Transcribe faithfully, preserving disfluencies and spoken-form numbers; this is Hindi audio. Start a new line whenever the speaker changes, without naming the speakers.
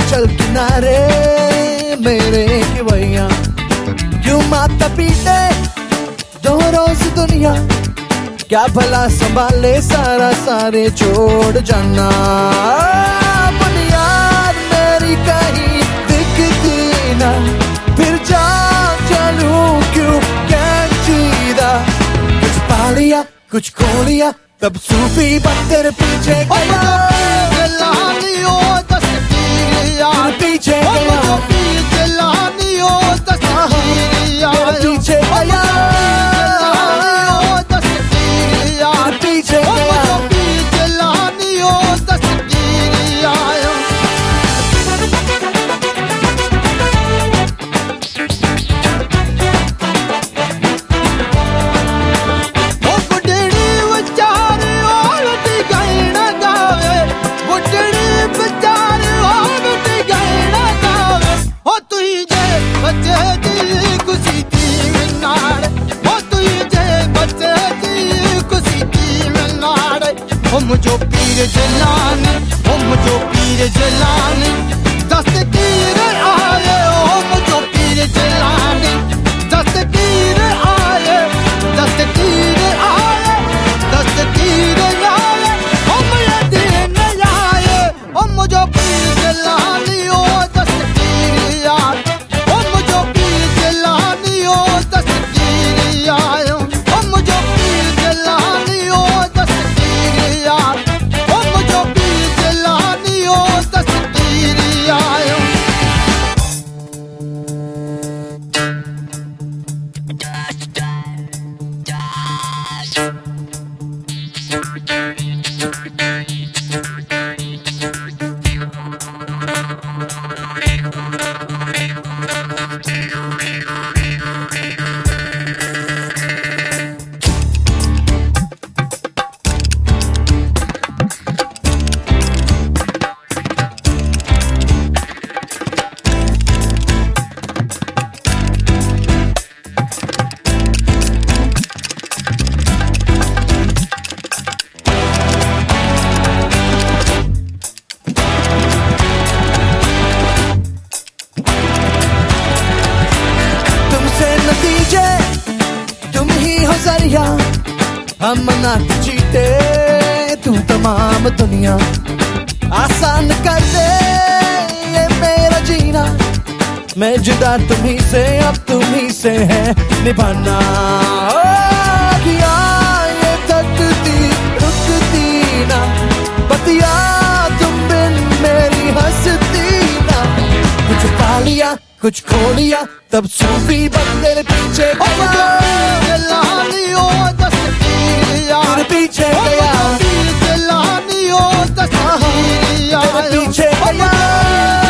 चल किनारे मेरे खिवैया, क्यों माता पीटे दो रोज दुनिया, क्या भला संभाले सारा सारे छोड़ जाना। बुनियाद मेरी कहीं दिखती ना, फिर जा चलूं क्यों कैंचीदा। कुछ पा लिया कुछ खो लिया, तब सूफी बन तेरे पीछे गया, पीछे गया, पीछे गया, पीछे गया।
मुझो पीर जलानी, ओ मुझो पीर जलानी, दस्तगीर आए, ओ मुझो पीर जलानी, दस्तगीर आए, दस्तगीर आए, दस्तगीर आए, ओ मुझे दिन आए, ओ मुझो पीर जलानी, ओ दस्तगीर आए, ओ मुझो पीर जलानी, ओ दस्तगीर आए, ओ मुझो पीर जलानी, ओ दस्तगीर आए, ओ मुझो पीर जलानी, ओ दस्तगीर आए।
तुम ही हो जरिया, हम ना जीते तू तमाम दुनिया, आसान कर दे ये मेरा जीना, मैं जुदा तुम्ही से अब तुम्ही से है निभाना। ओ किया ये थकती रुकती ना, बतिया तुम बिन मेरी हंसती ना, कुछ पा लिया कुछ खो लिया, तब सूफी बन तेरे पीछे गया, पीछे गया, पीछे गया।